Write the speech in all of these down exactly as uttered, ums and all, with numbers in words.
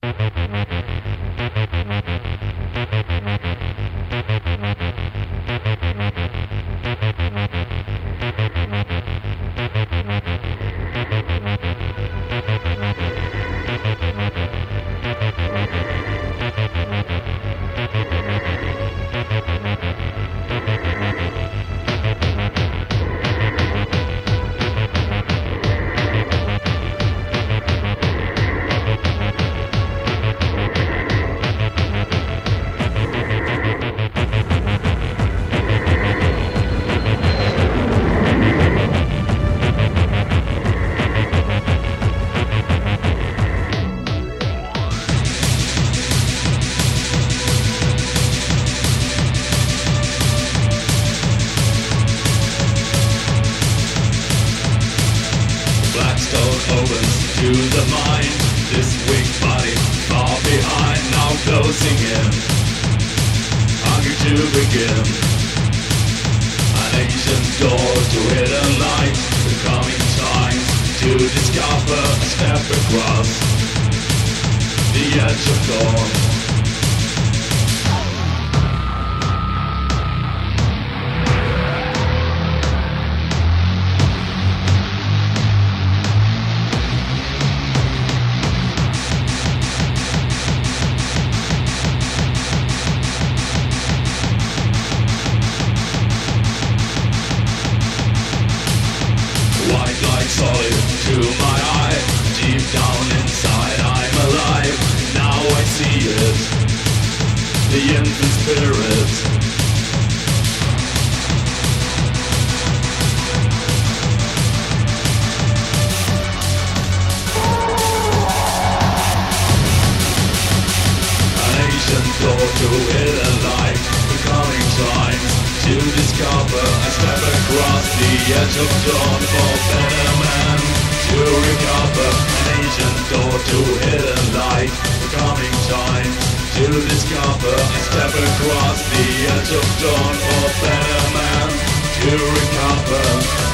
To the mind, this weak body far behind, now closing in, hungry to begin. An ancient door to hidden light, the coming times to discover a step across the edge of dawn. Solid to my eye, deep down inside I'm alive. Now I see it, the infant spirit. An ancient door to hidden light, the coming times to discover. I step across the edge of dawn for better man to recover. An ancient door to hidden light, the coming times to discover. I step across the edge of dawn for better man to recover.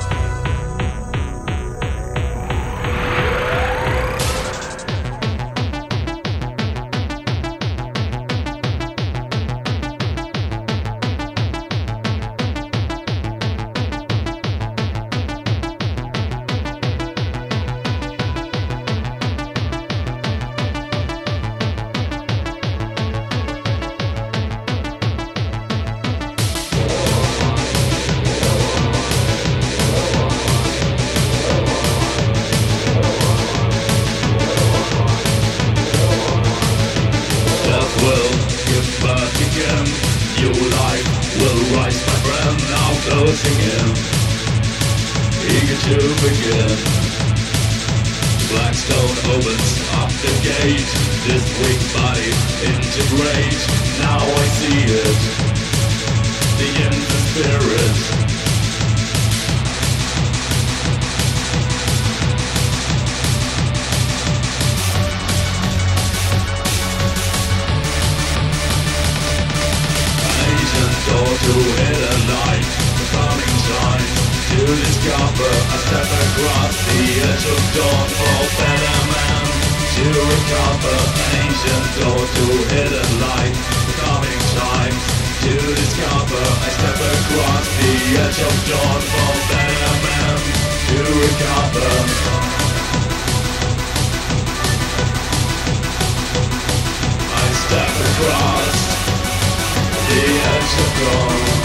New life will rise, my friend, now closing in, eager to begin. Blackstone opens up the gate, this weak body integrate. Now I see it, the infant spirit. Door to hidden light, the coming time to discover. I step across the edge of dawn for better man to recover. An ancient door to hidden light, the coming time to discover. I step across the edge of dawn for better man to recover. I step across the edge of dawn.